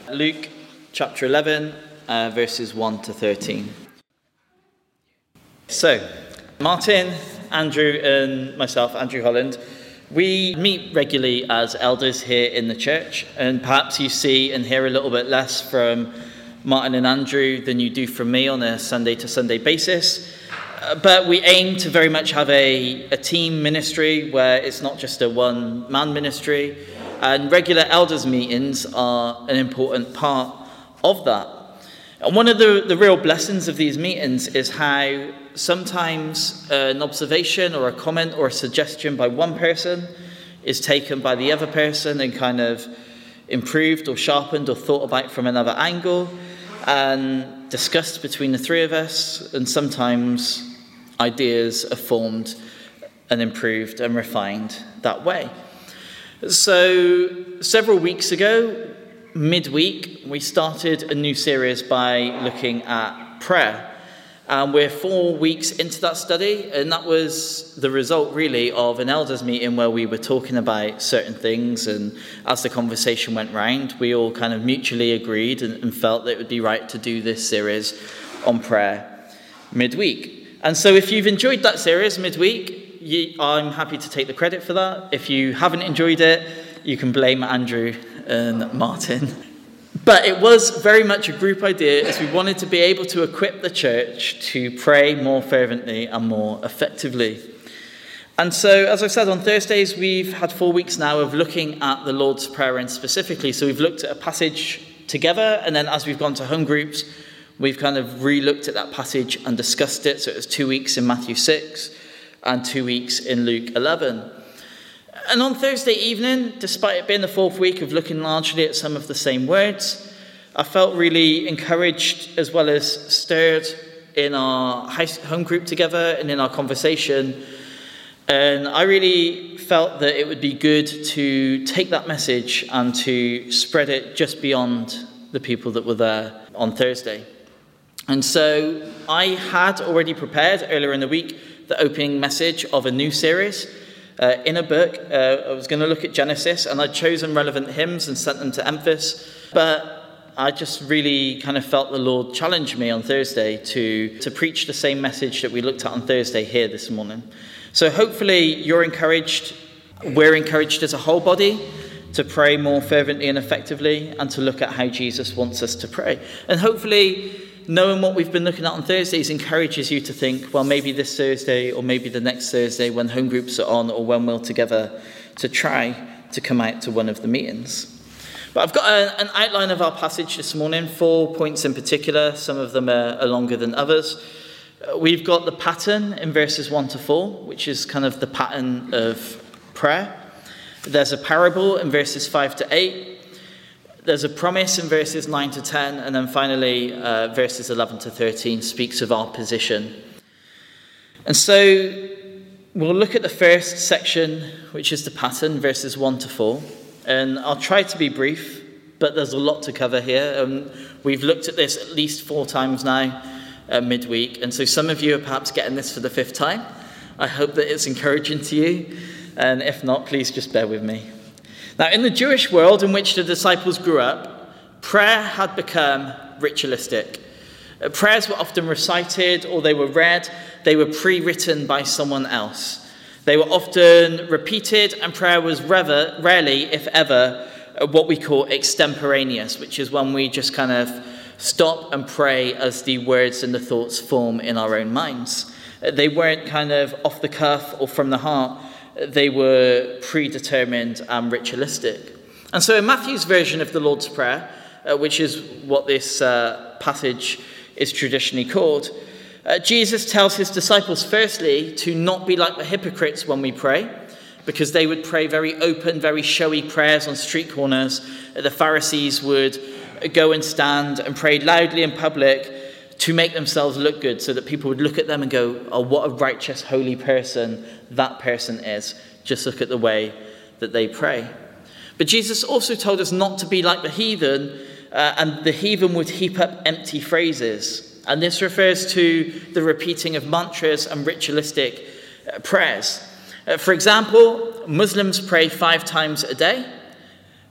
Luke chapter 11, verses 1 to 13. So, Martin, Andrew, and myself, Andrew Holland, we meet regularly as elders here in the church, and perhaps you see and hear a little bit less from Martin and Andrew than you do from me on a Sunday-to-Sunday basis. But we aim to very much have a team ministry where it's not just a one-man ministry, and regular elders meetings are an important part of that. And one of the real blessings of these meetings is how sometimes an observation or a comment or a suggestion by one person is taken by the other person and kind of improved or sharpened or thought about from another angle and discussed between the three of us, and sometimes ideas are formed and improved and refined that way. So several weeks ago, midweek, we started a new series by looking at prayer. And we're 4 weeks into that study, and that was the result really of an elders meeting where we were talking about certain things, and as the conversation went round, we all kind of mutually agreed and felt that it would be right to do this series on prayer midweek. And so if you've enjoyed that series midweek, I'm happy to take the credit for that. If you haven't enjoyed it, you can blame Andrew and Martin. But it was very much a group idea, as we wanted to be able to equip the church to pray more fervently and more effectively. And so, as I said, on Thursdays, we've had 4 weeks now of looking at the Lord's Prayer and specifically. So we've looked at a passage together, and then as we've gone to home groups, we've kind of re-looked at that passage and discussed it. So it was 2 weeks in Matthew 6 and 2 weeks in Luke 11. And on Thursday evening, despite it being the 4th week of looking largely at some of the same words, I felt really encouraged as well as stirred in our home group together and in our conversation. And I really felt that it would be good to take that message and to spread it just beyond the people that were there on Thursday. And so I had already prepared earlier in the week the opening message of a new series. In a book, I was going to look at Genesis, and I'd chosen relevant hymns and sent them to Emphas, but I just really kind of felt the Lord challenge me on Thursday to preach the same message that we looked at on Thursday here this morning. So hopefully you're encouraged, we're encouraged as a whole body to pray more fervently and effectively and to look at how Jesus wants us to pray. And hopefully knowing what we've been looking at on Thursdays encourages you to think, well, maybe this Thursday or maybe the next Thursday when home groups are on or when we're together, to try to come out to one of the meetings. But I've got an outline of our passage this morning, 4 points in particular. Some of them are longer than others. We've got the pattern in verses 1 to 4, which is kind of the pattern of prayer. There's a parable in verses 5 to 8. There's a promise in verses 9 to 10, and then finally verses 11 to 13 speaks of our position. And so we'll look at the first section, which is the pattern, verses 1 to 4. And I'll try to be brief, but there's a lot to cover here. We've looked at this at least 4 times now, midweek, and so some of you are perhaps getting this for the 5th time. I hope that it's encouraging to you, and if not, please just bear with me. Now, in the Jewish world in which the disciples grew up, prayer had become ritualistic. Prayers were often recited or they were read. They were pre-written by someone else. They were often repeated, and prayer was rarely, if ever, what we call extemporaneous, which is when we just kind of stop and pray as the words and the thoughts form in our own minds. They weren't kind of off the cuff or from the heart. They were predetermined and ritualistic. And so in Matthew's version of the Lord's Prayer, which is what this passage is traditionally called, Jesus tells his disciples firstly to not be like the hypocrites when we pray, because they would pray very open, very showy prayers on street corners. The Pharisees would go and stand and pray loudly in public to make themselves look good, so that people would look at them and go, oh, what a righteous, holy person that person is. Just look at the way that they pray. But Jesus also told us not to be like the heathen, and the heathen would heap up empty phrases. And this refers to the repeating of mantras and ritualistic prayers. For example, Muslims pray 5 times a day,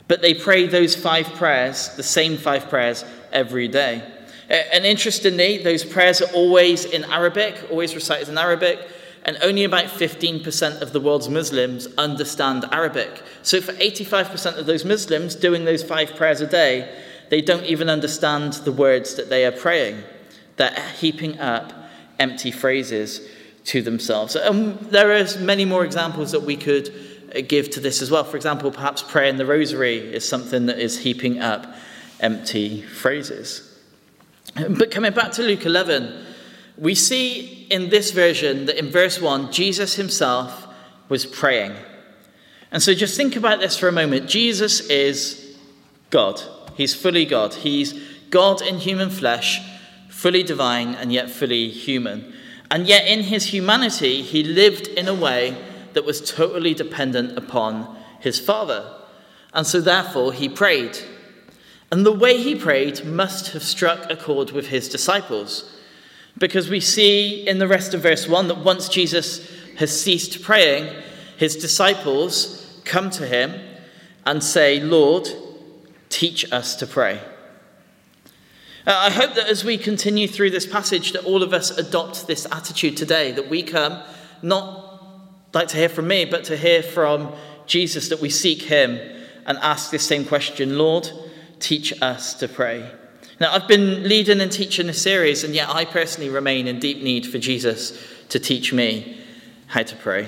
But they pray those 5 prayers, the same 5 prayers, every day. And interestingly, those prayers are always in Arabic, always recited in Arabic, and only about 15% of the world's Muslims understand Arabic. So for 85% of those Muslims doing those 5 prayers a day, they don't even understand the words that they are praying. They're heaping up empty phrases to themselves. And there are many more examples that we could give to this as well. For example, perhaps praying the rosary is something that is heaping up empty phrases. But coming back to Luke 11, we see in this version that in verse 1, Jesus himself was praying. And so just think about this for a moment. Jesus is God. He's fully God. He's God in human flesh, fully divine and yet fully human. And yet in his humanity, he lived in a way that was totally dependent upon his Father. And so therefore he prayed. And the way he prayed must have struck a chord with his disciples. Because we see in the rest of verse 1 that once Jesus has ceased praying, his disciples come to him and say, "Lord, teach us to pray." I hope that as we continue through this passage that all of us adopt this attitude today, that we come not like to hear from me, but to hear from Jesus, that we seek him and ask this same question, "Lord, teach us to pray." Now, I've been leading and teaching this series, and yet I personally remain in deep need for Jesus to teach me how to pray.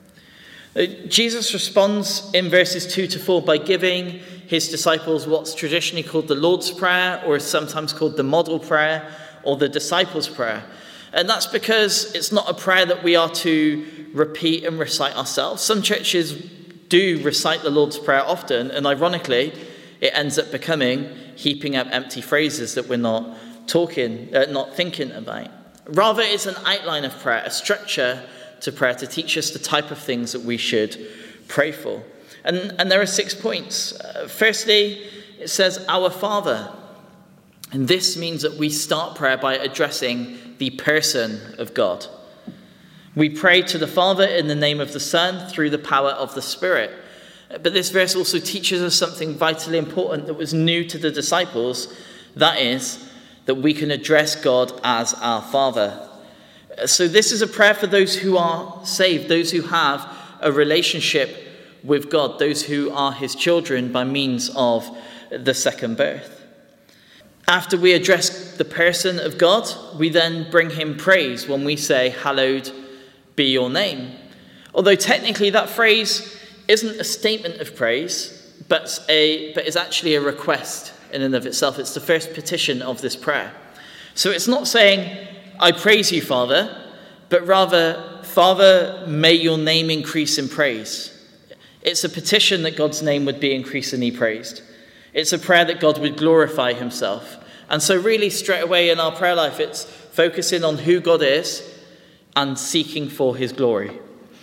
Jesus responds in verses 2 to 4 by giving his disciples what's traditionally called the Lord's Prayer, or is sometimes called the Model Prayer, or the Disciples' Prayer. And that's because it's not a prayer that we are to repeat and recite ourselves. Some churches do recite the Lord's Prayer often, and ironically, it ends up becoming heaping up empty phrases that we're not thinking about. Rather, it's an outline of prayer, a structure to prayer to teach us the type of things that we should pray for. And there are 6 points. Firstly, it says, "Our Father." And this means that we start prayer by addressing the person of God. We pray to the Father in the name of the Son through the power of the Spirit. But this verse also teaches us something vitally important that was new to the disciples. That is, that we can address God as our Father. So this is a prayer for those who are saved, those who have a relationship with God, those who are his children by means of the second birth. After we address the person of God, we then bring him praise when we say, "Hallowed be your name." Although technically that phrase isn't a statement of praise, but is actually a request in and of itself. It's the first petition of this prayer. So it's not saying, "I praise you, Father," but rather, "Father, may your name increase in praise." It's a petition that God's name would be increasingly praised. It's a prayer that God would glorify himself. And so really straight away in our prayer life, it's focusing on who God is and seeking for his glory.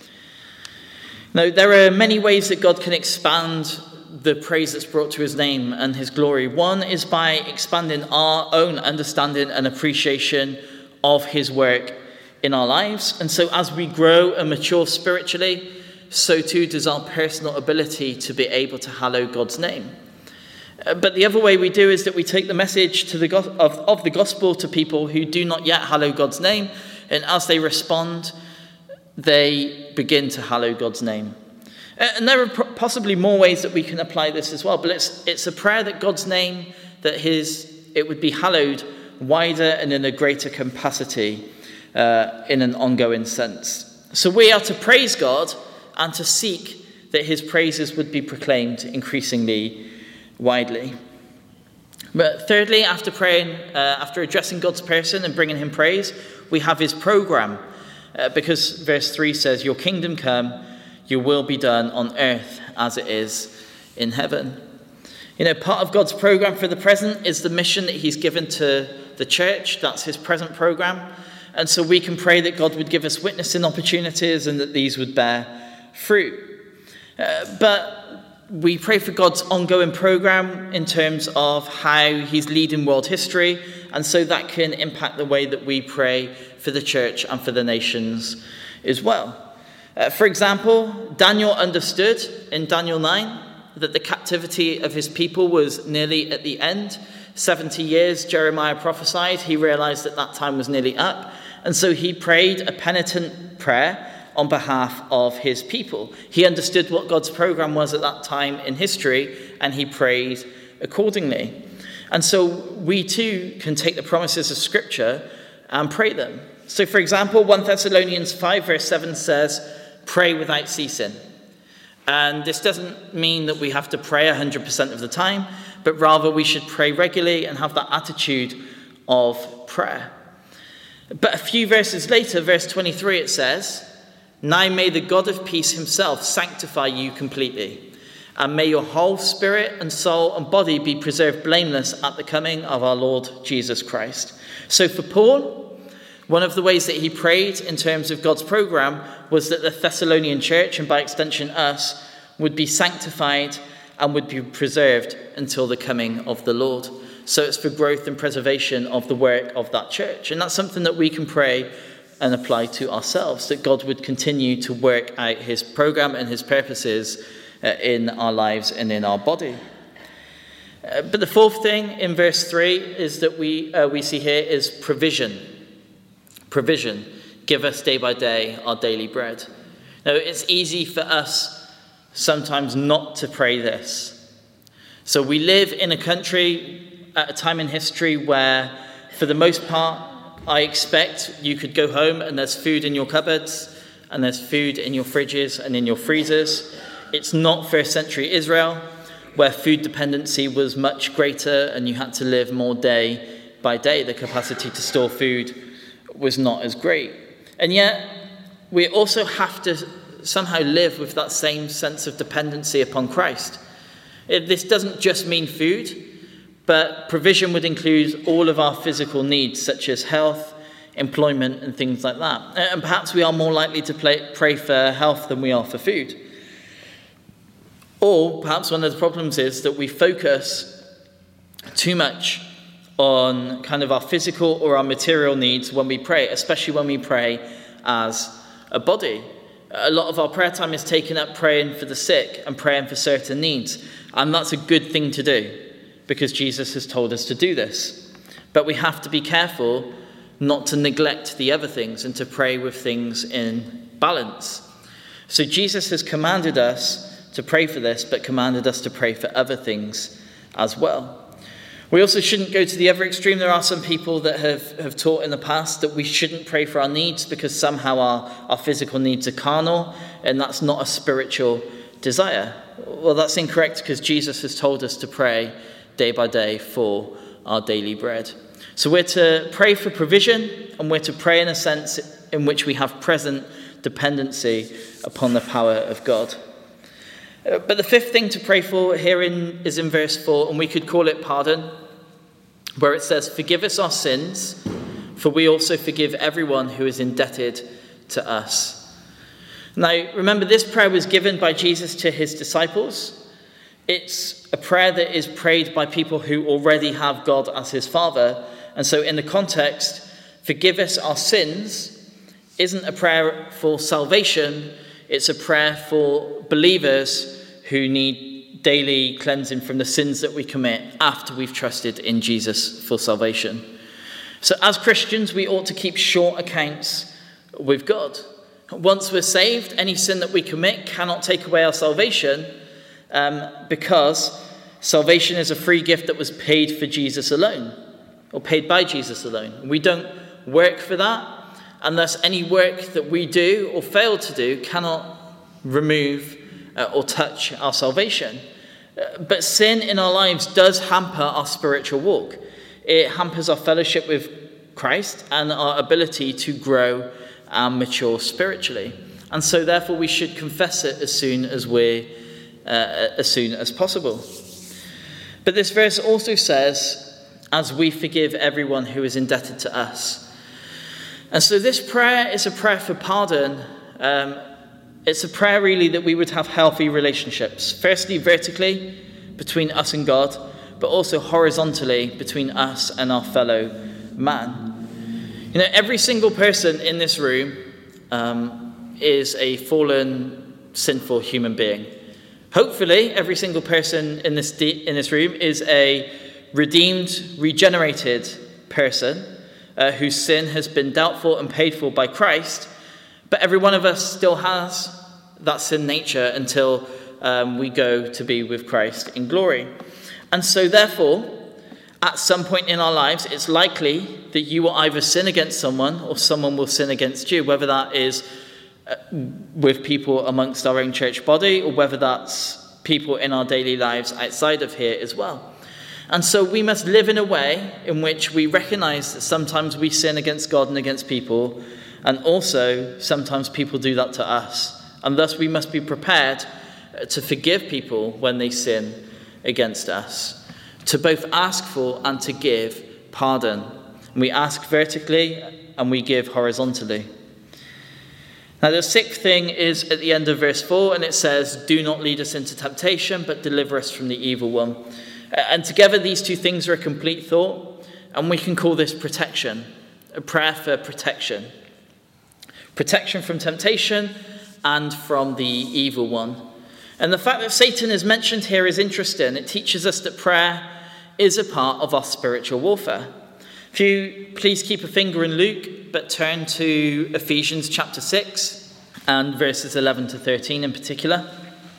Now, there are many ways that God can expand the praise that's brought to his name and his glory. One is by expanding our own understanding and appreciation of his work in our lives. And so as we grow and mature spiritually, so too does our personal ability to be able to hallow God's name. But the other way we do is that we take the message of the gospel to people who do not yet hallow God's name, and as they respond, they begin to hallow God's name. And there are possibly more ways that we can apply this as well, but it's a prayer that God's name, it would be hallowed wider and in a greater capacity in an ongoing sense. So we are to praise God and to seek that his praises would be proclaimed increasingly widely. But thirdly, after praying, after addressing God's person and bringing him praise, we have his program. Because verse 3 says, "Your kingdom come, your will be done on earth as it is in heaven." You know, part of God's program for the present is the mission that he's given to the church. That's his present program. And so we can pray that God would give us witnessing opportunities and that these would bear fruit. But we pray for God's ongoing program in terms of how he's leading world history. And so that can impact the way that we pray for the church and for the nations as well. For example, Daniel understood in Daniel 9 that the captivity of his people was nearly at the end. 70 years, Jeremiah prophesied. He realized that that time was nearly up. And so he prayed a penitent prayer on behalf of his people. He understood what God's program was at that time in history, and he prayed accordingly. And so we too can take the promises of Scripture and pray them. So for example, 1 Thessalonians 5 verse 7 says, pray without ceasing. And this doesn't mean that we have to pray 100% of the time, but rather we should pray regularly and have that attitude of prayer. But a few verses later, verse 23, it says, now may the God of peace himself sanctify you completely, and may your whole spirit and soul and body be preserved blameless at the coming of our Lord Jesus Christ. So for Paul, one of the ways that he prayed in terms of God's program was that the Thessalonian church, and by extension us, would be sanctified and would be preserved until the coming of the Lord. So it's for growth and preservation of the work of that church. And that's something that we can pray and apply to ourselves, that God would continue to work out his program and his purposes in our lives and in our body. But the fourth thing in verse 3 is that we see here is provision. Provision. Give us day by day our daily bread. Now, it's easy for us sometimes not to pray this. So we live in a country at a time in history where, for the most part, I expect you could go home and there's food in your cupboards and there's food in your fridges and in your freezers. It's not first century Israel, where food dependency was much greater and you had to live more day by day. The capacity to store food was not as great. And yet, we also have to somehow live with that same sense of dependency upon Christ. This doesn't just mean food, but provision would include all of our physical needs, such as health, employment, and things like that. And perhaps we are more likely to pray for health than we are for food. Or perhaps one of the problems is that we focus too much on kind of our physical or our material needs when we pray, especially when we pray as a body. A lot of our prayer time is taken up praying for the sick and praying for certain needs. And that's a good thing to do because Jesus has told us to do this. But we have to be careful not to neglect the other things and to pray with things in balance. So Jesus has commanded us to pray for this, but commanded us to pray for other things as well. We also shouldn't go to the other extreme. There are some people that have taught in the past that we shouldn't pray for our needs because somehow our physical needs are carnal, and that's not a spiritual desire. Well, that's incorrect because Jesus has told us to pray day by day for our daily bread. So we're to pray for provision, and we're to pray in a sense in which we have present dependency upon the power of God. But the fifth thing to pray for here is in verse 4, and we could call it pardon, where it says, forgive us our sins, for we also forgive everyone who is indebted to us. Now, remember, this prayer was given by Jesus to his disciples. It's a prayer that is prayed by people who already have God as his Father. And so in the context, forgive us our sins isn't a prayer for salvation. It's a prayer for believers who need daily cleansing from the sins that we commit after we've trusted in Jesus for salvation. So as Christians, we ought to keep short accounts with God. Once we're saved, any sin that we commit cannot take away our salvation, because salvation is a free gift that was paid for Jesus alone, or paid by Jesus alone. We don't work for that, and thus any work that we do or fail to do cannot remove or touch our salvation. But sin in our lives does hamper our spiritual walk. It hampers our fellowship with Christ and our ability to grow and mature spiritually. And so therefore we should confess it as soon as possible. But this verse also says, as we forgive everyone who is indebted to us. And so this prayer is a prayer for pardon. It's a prayer really that we would have healthy relationships. Firstly, vertically between us and God, but also horizontally between us and our fellow man. You know, every single person in this room is a fallen, sinful human being. Hopefully, every single person in this room is a redeemed, regenerated person whose sin has been dealt for and paid for by Christ, but every one of us still has that sin nature until we go to be with Christ in glory. And so therefore, at some point in our lives, it's likely that you will either sin against someone or someone will sin against you, whether that is with people amongst our own church body or whether that's people in our daily lives outside of here as well. And so we must live in a way in which we recognize that sometimes we sin against God and against people, and also sometimes people do that to us. And thus we must be prepared to forgive people when they sin against us, to both ask for and to give pardon. And we ask vertically and we give horizontally. Now the sixth thing is at the end of verse 4, and it says, "Do not lead us into temptation, but deliver us from the evil one." And together these two things are a complete thought, and we can call this protection, a prayer for protection. Protection from temptation and from the evil one. And the fact that Satan is mentioned here is interesting. It teaches us that prayer is a part of our spiritual warfare. If you please keep a finger in Luke, but turn to Ephesians chapter 6 and verses 11 to 13 in particular.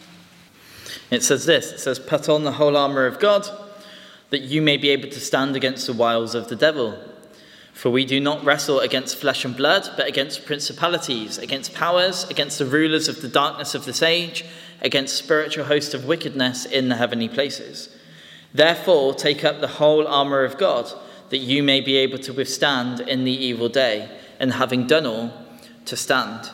It says this, it says, "Put on the whole armour of God, that you may be able to stand against the wiles of the devil. For we do not wrestle against flesh and blood, but against principalities, against powers, against the rulers of the darkness of this age, against spiritual hosts of wickedness in the heavenly places. Therefore, take up the whole armour of God, that you may be able to withstand in the evil day, and having done all, to stand."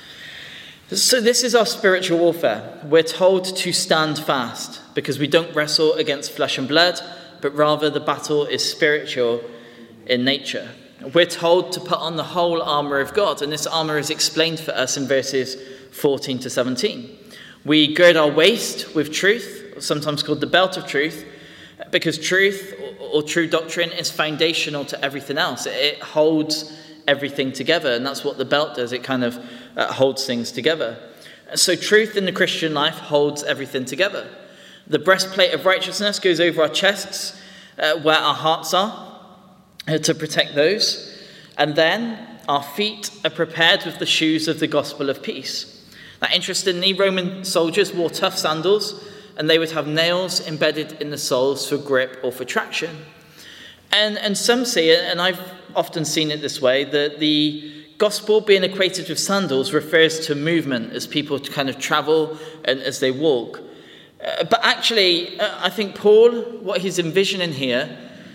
So this is our spiritual warfare. We're told to stand fast because we don't wrestle against flesh and blood, but rather the battle is spiritual in nature. We're told to put on the whole armour of God, and this armour is explained for us in verses 14 to 17. We gird our waist with truth, sometimes called the belt of truth, because truth or true doctrine is foundational to everything else. It holds everything together, and that's what the belt does. It kind of holds things together. So truth in the Christian life holds everything together. The breastplate of righteousness goes over our chests, where our hearts are, to protect those. And then our feet are prepared with the shoes of the gospel of peace. Now, interestingly, Roman soldiers wore tough sandals, and they would have nails embedded in the soles for grip or for traction. And some see it, and I've often seen it this way, that the gospel being equated with sandals refers to movement as people kind of travel and as they walk. But actually, I think Paul, what he's envisioning here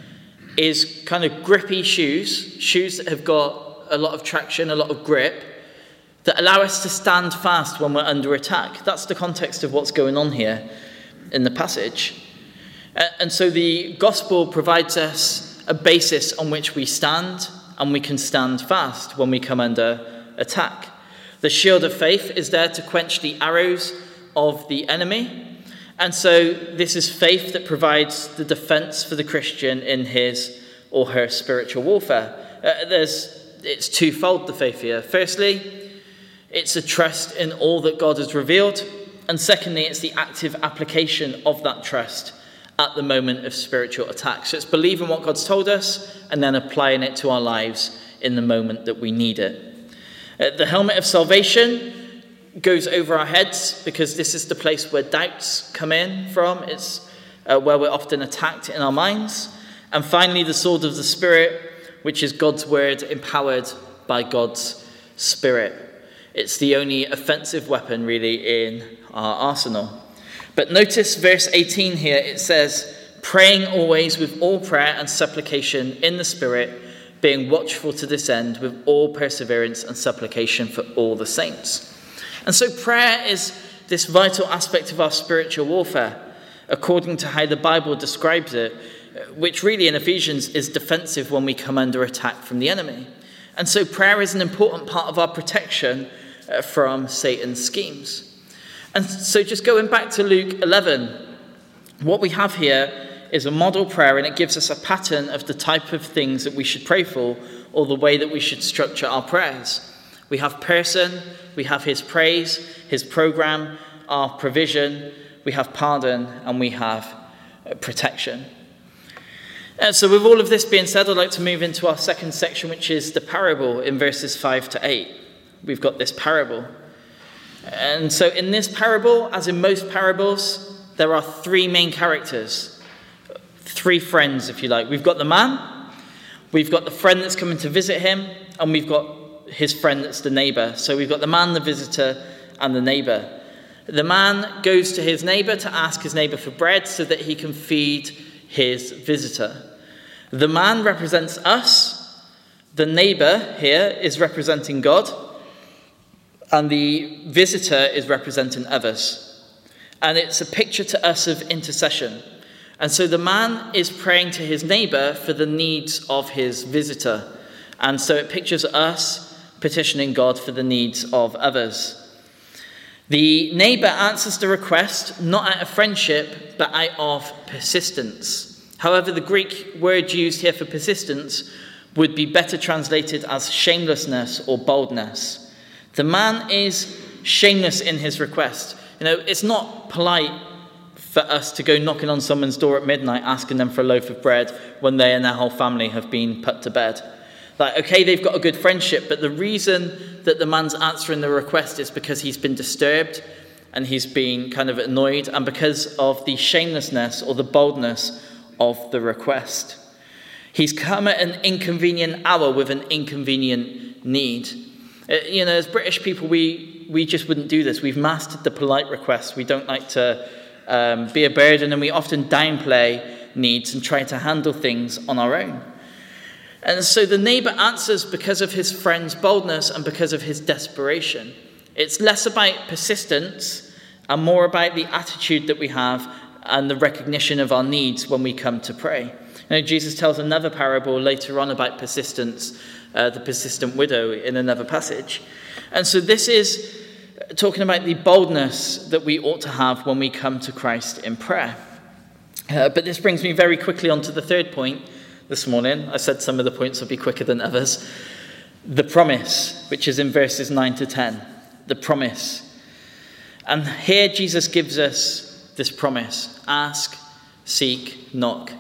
is kind of grippy shoes that have got a lot of traction, a lot of grip, that allow us to stand fast when we're under attack. That's the context of what's going on here in the passage. And so the gospel provides us a basis on which we stand, and we can stand fast when we come under attack. The shield of faith is there to quench the arrows of the enemy. And so this is faith that provides the defense for the Christian in his or her spiritual warfare. It's twofold, the faith here. Firstly, it's a trust in all that God has revealed. And secondly, it's the active application of that trust at the moment of spiritual attack. So it's believing what God's told us and then applying it to our lives in the moment that we need it. The helmet of salvation goes over our heads because this is the place where doubts come in from. It's where we're often attacked in our minds. And finally, the sword of the Spirit, which is God's word empowered by God's Spirit. It's the only offensive weapon really in our arsenal. But notice verse 18 here, it says, "Praying always with all prayer and supplication in the Spirit, being watchful to this end with all perseverance and supplication for all the saints." And so prayer is this vital aspect of our spiritual warfare, according to how the Bible describes it, which really in Ephesians is defensive when we come under attack from the enemy. And so prayer is an important part of our protection from Satan's schemes. And so just going back to Luke 11, what we have here is a model prayer, and it gives us a pattern of the type of things that we should pray for, or the way that we should structure our prayers. We have person, we have his praise, his program, our provision, we have pardon, and we have protection. So with all of this being said, I'd like to move into our second section, which is the parable in verses 5 to 8. We've got this parable. And so in this parable, as in most parables, there are three main characters. Three friends, if you like. We've got the man, we've got the friend that's coming to visit him, and we've got his friend that's the neighbour. So we've got the man, the visitor, and the neighbour. The man goes to his neighbour to ask his neighbour for bread so that he can feed his visitor. The man represents us. The neighbour here is representing God. And the visitor is representing others. And it's a picture to us of intercession. And so the man is praying to his neighbour for the needs of his visitor. And so it pictures us petitioning God for the needs of others. The neighbour answers the request not out of friendship, but out of persistence. However, the Greek word used here for persistence would be better translated as shamelessness or boldness. The man is shameless in his request. It's not polite for us to go knocking on someone's door at midnight asking them for a loaf of bread when they and their whole family have been put to bed. Okay, they've got a good friendship, but the reason that the man's answering the request is because he's been disturbed and he's been kind of annoyed, and because of the shamelessness or the boldness of the request. He's come at an inconvenient hour with an inconvenient need. As British people, we just wouldn't do this. We've mastered the polite request. We don't like to be a burden, and we often downplay needs and try to handle things on our own. And so the neighbour answers because of his friend's boldness and because of his desperation. It's less about persistence and more about the attitude that we have and the recognition of our needs when we come to pray. Jesus tells another parable later on about persistence, the persistent widow, in another passage. And so this is talking about the boldness that we ought to have when we come to Christ in prayer. But this brings me very quickly on to the third point this morning. I said some of the points would be quicker than others. The promise, which is in verses 9 to 10. The promise. And here Jesus gives us this promise. Ask, seek, knock.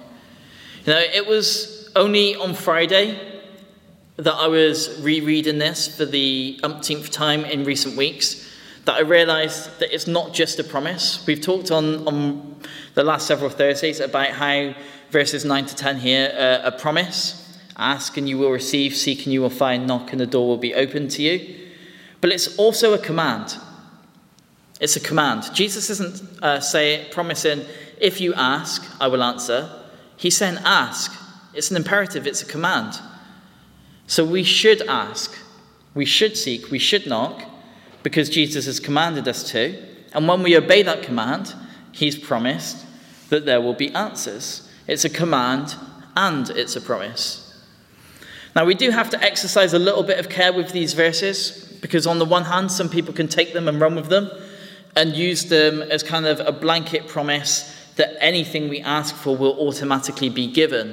It was only on Friday that I was rereading this for the umpteenth time in recent weeks that I realised that it's not just a promise. We've talked on the last several Thursdays about how verses 9 to 10 here, a promise. Ask and you will receive, seek and you will find, knock and the door will be open to you. But it's also a command. It's a command. Jesus isn't promising, if you ask, I will answer. He's saying ask. It's an imperative, it's a command. So we should ask, we should seek, we should knock, because Jesus has commanded us to. And when we obey that command, he's promised that there will be answers. It's a command and it's a promise. Now, we do have to exercise a little bit of care with these verses, because on the one hand, some people can take them and run with them and use them as kind of a blanket promise that anything we ask for will automatically be given.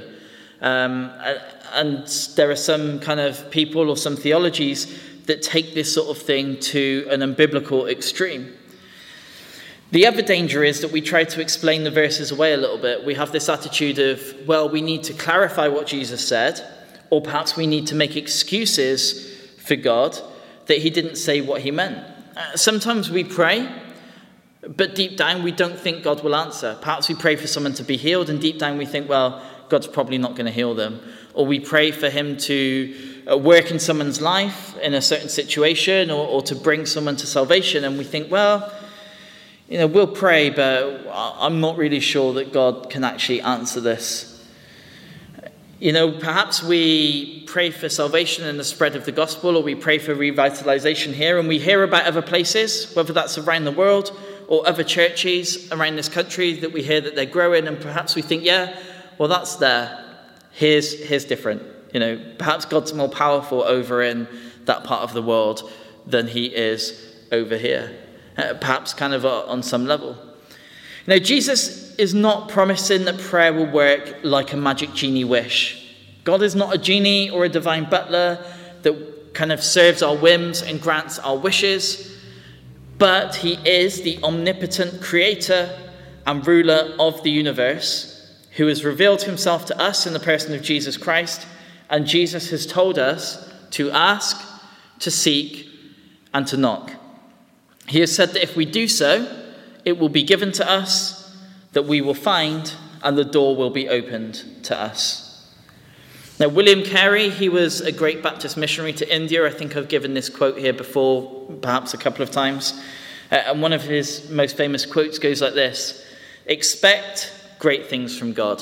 And there are some kind of people or some theologies that take this sort of thing to an unbiblical extreme. The other danger is that we try to explain the verses away a little bit. We have this attitude of, well, we need to clarify what Jesus said, or perhaps we need to make excuses for God that he didn't say what he meant. Sometimes we pray, but deep down we don't think God will answer. Perhaps we pray for someone to be healed, and deep down we think, well, God's probably not going to heal them. Or we pray for him to work in someone's life in a certain situation, or to bring someone to salvation, and we think, well, we'll pray, but I'm not really sure that God can actually answer this. Perhaps we pray for salvation and the spread of the gospel, or we pray for revitalization here, and we hear about other places, whether that's around the world or other churches around this country, that we hear that they're growing, and perhaps we think, yeah, well, that's there. Here's different. Perhaps God's more powerful over in that part of the world than he is over here. Perhaps kind of on some level. Jesus is not promising that prayer will work like a magic genie wish. God is not a genie or a divine butler that kind of serves our whims and grants our wishes. but he is the omnipotent creator and ruler of the universe, who has revealed himself to us in the person of Jesus Christ, and Jesus has told us to ask, to seek, and to knock. He has said that if we do so, it will be given to us, that we will find, and the door will be opened to us. Now, William Carey, he was a great Baptist missionary to India. I think I've given this quote here before, perhaps a couple of times. And one of his most famous quotes goes like this: "Expect great things from God."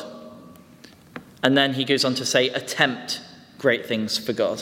And then he goes on to say, "Attempt great things for God."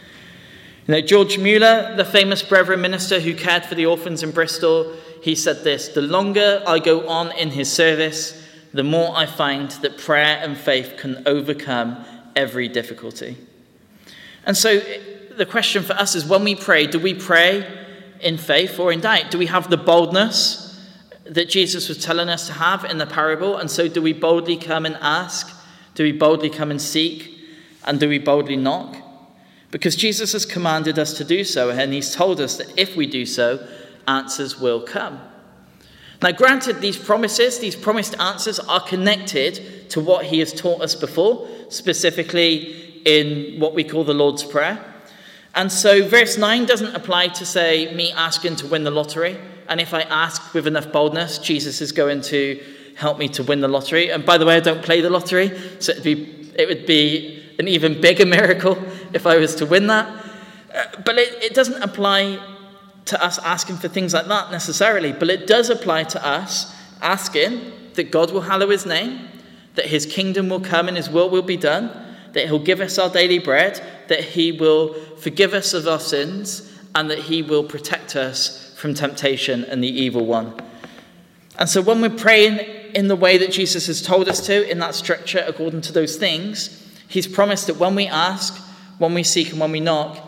You know, George Mueller, the famous Brethren minister who cared for the orphans in Bristol, he said this: "The longer I go on in his service, the more I find that prayer and faith can overcome every difficulty." And so the question for us is, when we pray, do we pray in faith or in doubt? Do we have the boldness that Jesus was telling us to have in the parable? And so do we boldly come and ask? Do we boldly come and seek? And do we boldly knock? Because Jesus has commanded us to do so, and he's told us that if we do so, answers will come. Now, granted, these promised answers are connected to what he has taught us before, specifically in what we call the Lord's Prayer. And so verse 9 doesn't apply to, say, me asking to win the lottery. And if I ask with enough boldness, Jesus is going to help me to win the lottery. And by the way, I don't play the lottery, so it would be an even bigger miracle if I was to win that. But it doesn't apply to us asking for things like that necessarily, but it does apply to us asking that God will hallow his name, that his kingdom will come and his will be done, that he'll give us our daily bread, that he will forgive us of our sins, and that he will protect us from temptation and the evil one. And so when we're praying in the way that Jesus has told us to, in that structure, according to those things, he's promised that when we ask, when we seek, and when we knock,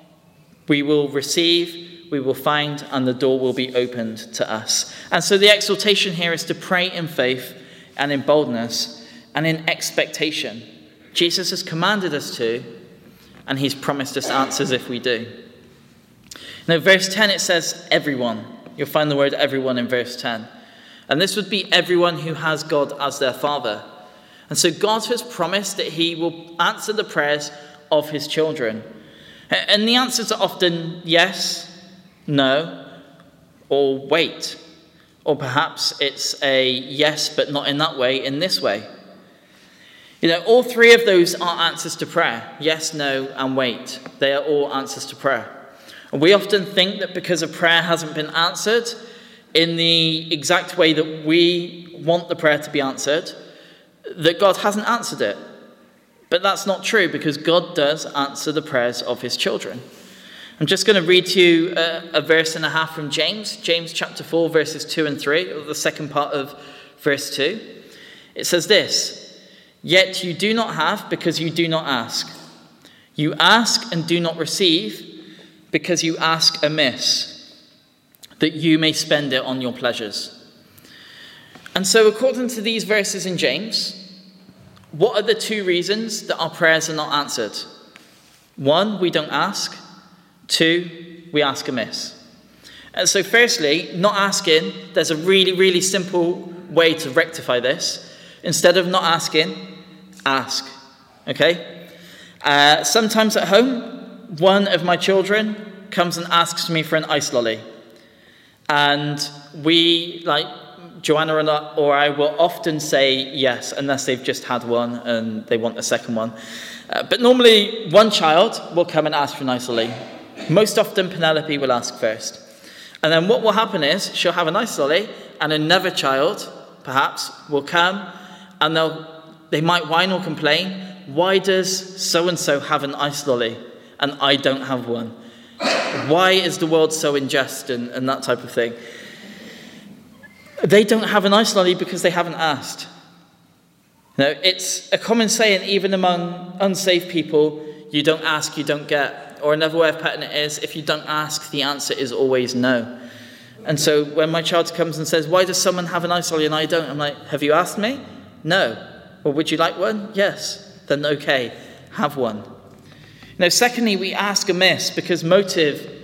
we will receive, we will find, and the door will be opened to us. And so the exhortation here is to pray in faith and in boldness and in expectation. Jesus has commanded us to, and he's promised us answers if we do. Now, verse 10, it says everyone. You'll find the word everyone in verse 10. And this would be everyone who has God as their Father. And so God has promised that he will answer the prayers of his children. And the answers are often yes, no, or wait. Or perhaps it's a yes, but not in that way, in this way. You know, all three of those are answers to prayer. Yes, no, and wait. They are all answers to prayer. And we often think that because a prayer hasn't been answered in the exact way that we want the prayer to be answered, that God hasn't answered it. But that's not true, because God does answer the prayers of his children. I'm just going to read to you a verse and a half from James chapter 4, verses 2 and 3, or the second part of verse 2. It says this: "Yet you do not have because you do not ask. You ask and do not receive because you ask amiss, that you may spend it on your pleasures." And so according to these verses in James, what are the two reasons that our prayers are not answered? One, we don't ask. Two, we ask amiss. And so firstly, not asking, there's a really, really simple way to rectify this. Instead of not asking, ask. Okay? Sometimes at home, one of my children comes and asks me for an ice lolly. And we, like Joanna or I, will often say yes, unless they've just had one and they want a second one. But normally, one child will come and ask for an ice lolly. Most often, Penelope will ask first. And then what will happen is, she'll have an ice lolly, and another child, perhaps, will come, and they might whine or complain. Why does so-and-so have an ice lolly, and I don't have one? Why is the world so unjust, and that type of thing? They don't have an ice lolly because they haven't asked. No, it's a common saying, even among unsaved people, you don't ask, you don't get. Or another way of putting it is, if you don't ask, the answer is always no. And so when my child comes and says, why does someone have an ice lolly and I don't? I'm like, have you asked me? No. Well, would you like one? Yes. Then okay, have one. Now, secondly, we ask amiss because motive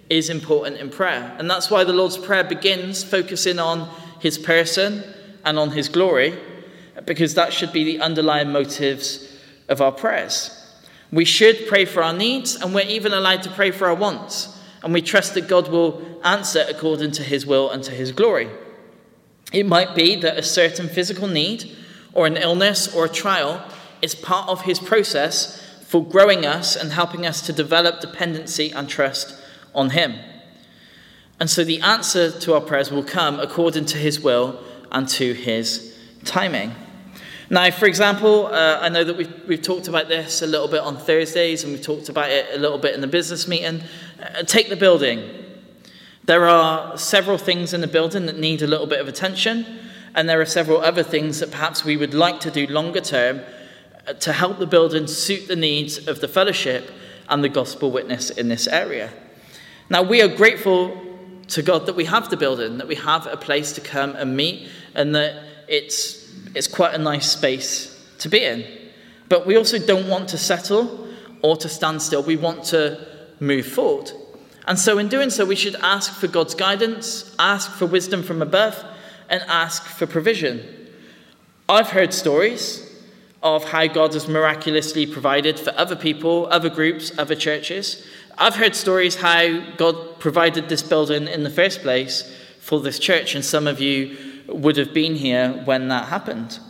is important in prayer. And that's why the Lord's Prayer begins focusing on his person and on his glory, because that should be the underlying motives of our prayers. We should pray for our needs, and we're even allowed to pray for our wants. And we trust that God will answer according to his will and to his glory. It might be that a certain physical need or an illness or a trial is part of his process for growing us and helping us to develop dependency and trust on him. And so the answer to our prayers will come according to his will and to his timing. Now, for example, I know that we've talked about this a little bit on Thursdays, and we've talked about it a little bit in the business meeting. Take the building. There are several things in the building that need a little bit of attention, and there are several other things that perhaps we would like to do longer term to help the building suit the needs of the fellowship and the gospel witness in this area. Now, we are grateful to God that we have the building, that we have a place to come and meet, and that it's quite a nice space to be in. But we also don't want to settle or to stand still. We want to move forward. And so in doing so, we should ask for God's guidance, ask for wisdom from above, and ask for provision. I've heard stories of how God has miraculously provided for other people, other groups, other churches. I've heard stories how God provided this building in the first place for this church, and some of you would have been here when that happened.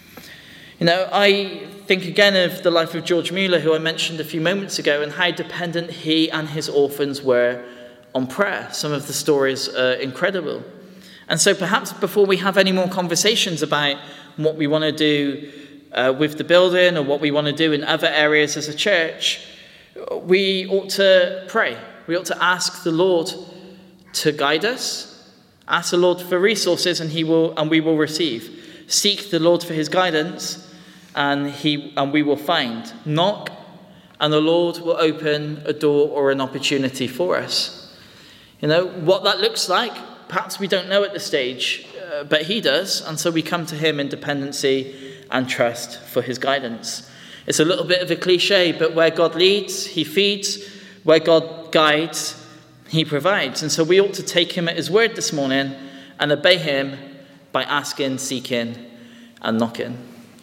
I think again of the life of George Mueller, who I mentioned a few moments ago, and how dependent he and his orphans were on prayer. Some of the stories are incredible. And so perhaps before we have any more conversations about what we want to do with the building or what we want to do in other areas as a church, we ought to pray. We ought to ask the Lord to guide us. Ask the Lord for resources, and we will receive. Seek the Lord for his guidance, and we will find. Knock, and the Lord will open a door or an opportunity for us. What that looks like, perhaps we don't know at this stage, but he does, and so we come to him in dependency and trust for his guidance. It's a little bit of a cliche, but where God leads, he feeds. Where God guides, he provides. And so we ought to take him at his word this morning and obey him by asking, seeking, and knocking.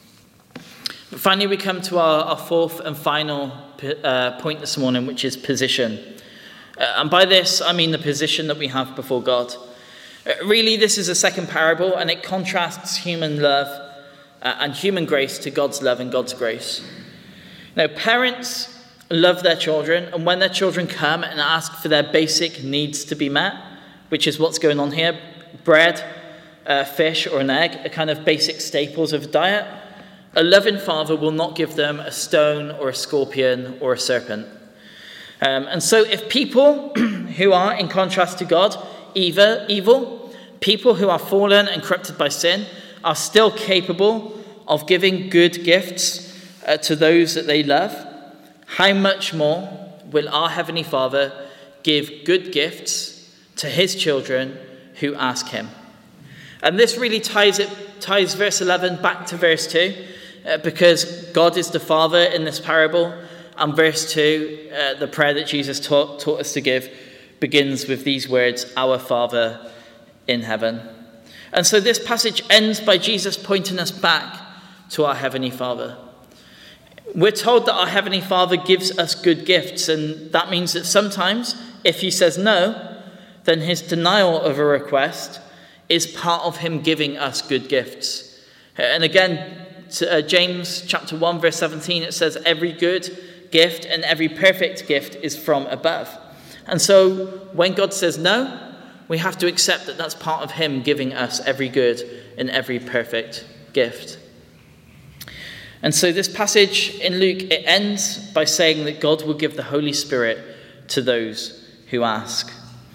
But finally, we come to our fourth and final point this morning, which is position. And by this, I mean the position that we have before God. Really, this is a second parable, and it contrasts human love and human grace to God's love and God's grace. Now, parents love their children, and when their children come and ask for their basic needs to be met, which is what's going on here, bread, fish, or an egg, are kind of basic staples of a diet, a loving father will not give them a stone or a scorpion or a serpent. And so if people who are, in contrast to God, evil, people who are fallen and corrupted by sin, are still capable of giving good gifts to those that they love, how much more will our Heavenly Father give good gifts to his children who ask him? And this really ties verse 11 back to verse 2, because God is the Father in this parable, and verse 2, the prayer that Jesus taught us to give, begins with these words, "Our Father in heaven." And so this passage ends by Jesus pointing us back to our Heavenly Father. We're told that our Heavenly Father gives us good gifts, and that means that sometimes, if he says no, then his denial of a request is part of him giving us good gifts. And again, James chapter 1, verse 17, it says, "Every good gift and every perfect gift is from above." And so when God says no, we have to accept that that's part of him giving us every good and every perfect gift. And so this passage in Luke, it ends by saying that God will give the Holy Spirit to those who ask.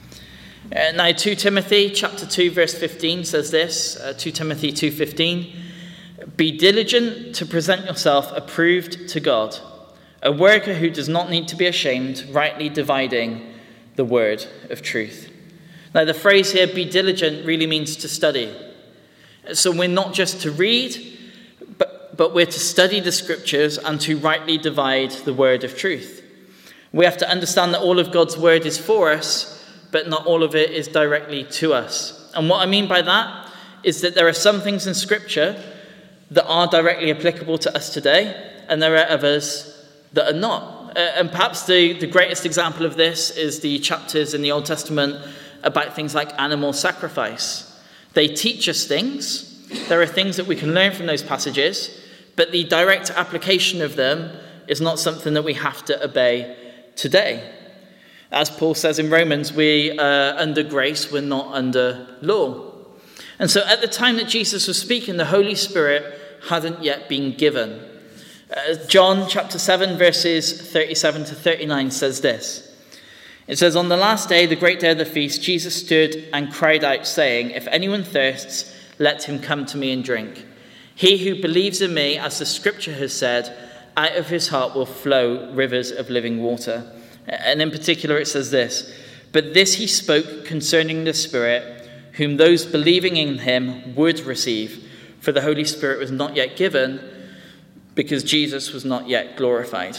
Now 2 Timothy chapter 2 verse 15 says this, 2 Timothy 2:15, "Be diligent to present yourself approved to God, a worker who does not need to be ashamed, rightly dividing the word of truth." Now the phrase here, "be diligent," really means to study. So we're not just to read, but we're to study the scriptures and to rightly divide the word of truth. We have to understand that all of God's word is for us, but not all of it is directly to us. And what I mean by that is that there are some things in Scripture that are directly applicable to us today, and there are others that are not. And perhaps the greatest example of this is the chapters in the Old Testament about things like animal sacrifice. They teach us things. There are things that we can learn from those passages, but the direct application of them is not something that we have to obey today. As Paul says in Romans, we are under grace, we're not under law. And so at the time that Jesus was speaking, the Holy Spirit hadn't yet been given. John chapter 7, verses 37 to 39 says this. It says, "On the last day, the great day of the feast, Jesus stood and cried out, saying, 'If anyone thirsts, let him come to me and drink. He who believes in me, as the scripture has said, out of his heart will flow rivers of living water.'" And in particular, it says this, "But this he spoke concerning the Spirit, whom those believing in him would receive, for the Holy Spirit was not yet given, because Jesus was not yet glorified."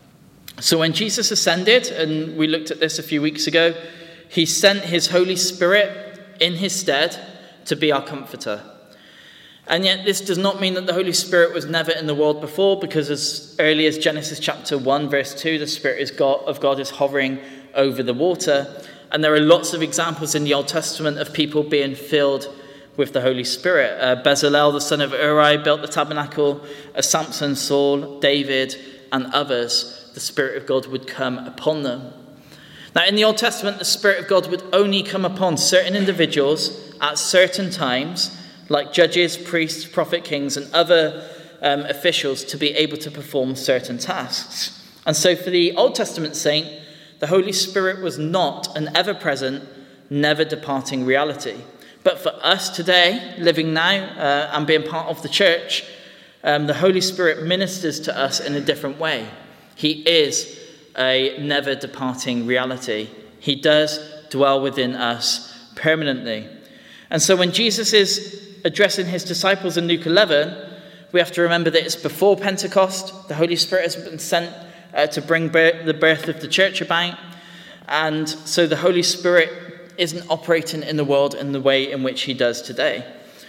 So when Jesus ascended, and we looked at this a few weeks ago, he sent his Holy Spirit in his stead to be our comforter. And yet this does not mean that the Holy Spirit was never in the world before, because as early as Genesis chapter 1, verse 2, the Spirit of God is hovering over the water. And there are lots of examples in the Old Testament of people being filled with the Holy Spirit. Bezalel, the son of Uri, built the tabernacle. Samson, Saul, David, and others. The Spirit of God would come upon them. Now, in the Old Testament, the Spirit of God would only come upon certain individuals at certain times, like judges, priests, prophet, kings, and other officials, to be able to perform certain tasks. And so for the Old Testament saint, the Holy Spirit was not an ever-present, never-departing reality. But for us today, living now and being part of the church, the Holy Spirit ministers to us in a different way. He is a never-departing reality. He does dwell within us permanently. And so when Jesus is addressing his disciples in Luke 11, we have to remember that it's before Pentecost. The Holy Spirit has been sent to bring the birth of the church about. And so the Holy Spirit isn't operating in the world in the way in which he does today.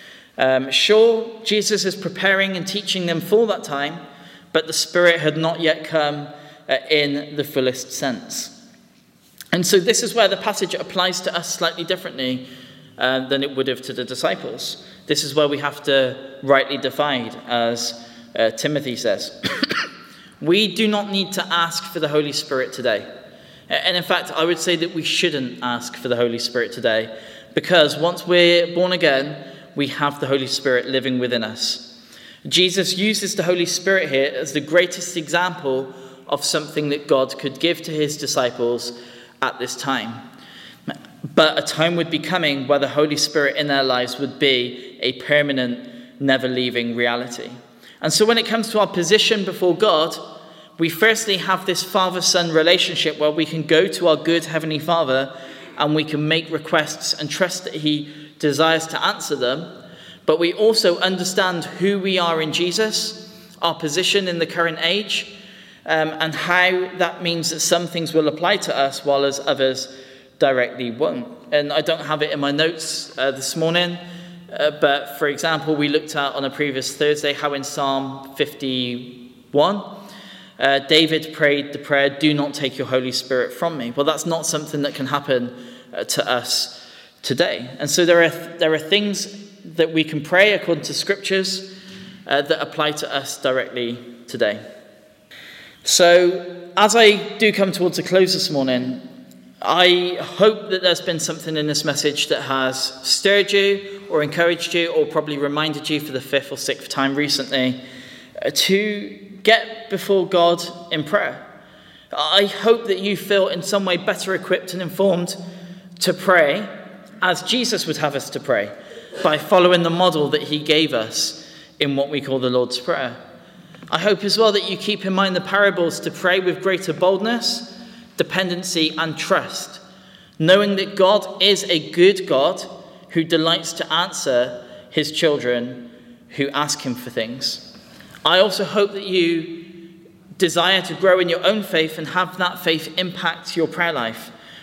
Sure, Jesus is preparing and teaching them for that time, but the Spirit had not yet come in the fullest sense. And so this is where the passage applies to us slightly differently than it would have to the disciples. This is where we have to rightly divide, as Timothy says. We do not need to ask for the Holy Spirit today. And in fact, I would say that we shouldn't ask for the Holy Spirit today, because once we're born again, we have the Holy Spirit living within us. Jesus uses the Holy Spirit here as the greatest example of something that God could give to his disciples at this time. But a time would be coming where the Holy Spirit in their lives would be a permanent, never-leaving reality. And so when it comes to our position before God, we firstly have this father-son relationship where we can go to our good Heavenly Father and we can make requests and trust that he desires to answer them. But we also understand who we are in Jesus, our position in the current age, and how that means that some things will apply to us while as others directly won't. And I don't have it in my notes this morning, but for example, we looked at on a previous Thursday how in Psalm 51, David prayed the prayer, "Do not take your Holy Spirit from me." Well, that's not something that can happen to us today. And so there are things that we can pray according to scriptures that apply to us directly today. So as I do come towards a close this morning, I hope that there's been something in this message that has stirred you or encouraged you or probably reminded you for the 5th or 6th time recently to get before God in prayer. I hope that you feel in some way better equipped and informed to pray as Jesus would have us to pray, by following the model that he gave us in what we call the Lord's Prayer. I hope as well that you keep in mind the parables to pray with greater boldness, dependency, and trust, knowing that God is a good God who delights to answer his children who ask him for things. I also hope that you desire to grow in your own faith and have that faith impact your prayer life,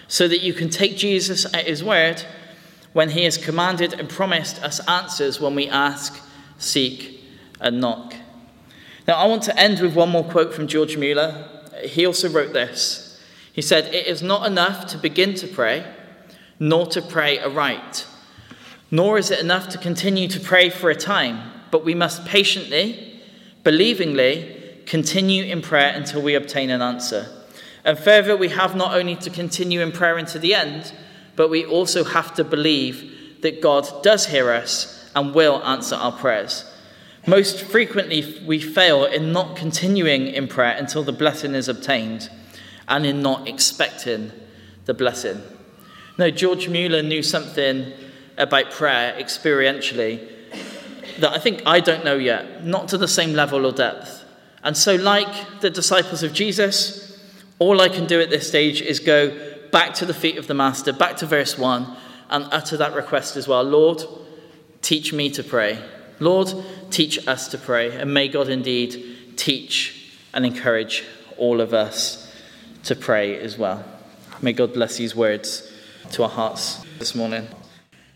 so that you can take Jesus at his word when he has commanded and promised us answers when we ask, seek, and knock. Now, I want to end with one more quote from George Mueller. He also wrote this. He said, "It is not enough to begin to pray, nor to pray aright. Nor is it enough to continue to pray for a time, but we must patiently, believingly, continue in prayer until we obtain an answer. And further, we have not only to continue in prayer unto the end, but we also have to believe that God does hear us and will answer our prayers. Most frequently, we fail in not continuing in prayer until the blessing is obtained and in not expecting the blessing." No, George Mueller knew something about prayer experientially that I think I don't know yet, not to the same level or depth. And so, like the disciples of Jesus, all I can do at this stage is go back to the feet of the Master, back to verse 1, and utter that request as well. Lord, teach me to pray. Lord, teach us to pray. And may God indeed teach and encourage all of us to pray as well. May God bless these words to our hearts this morning.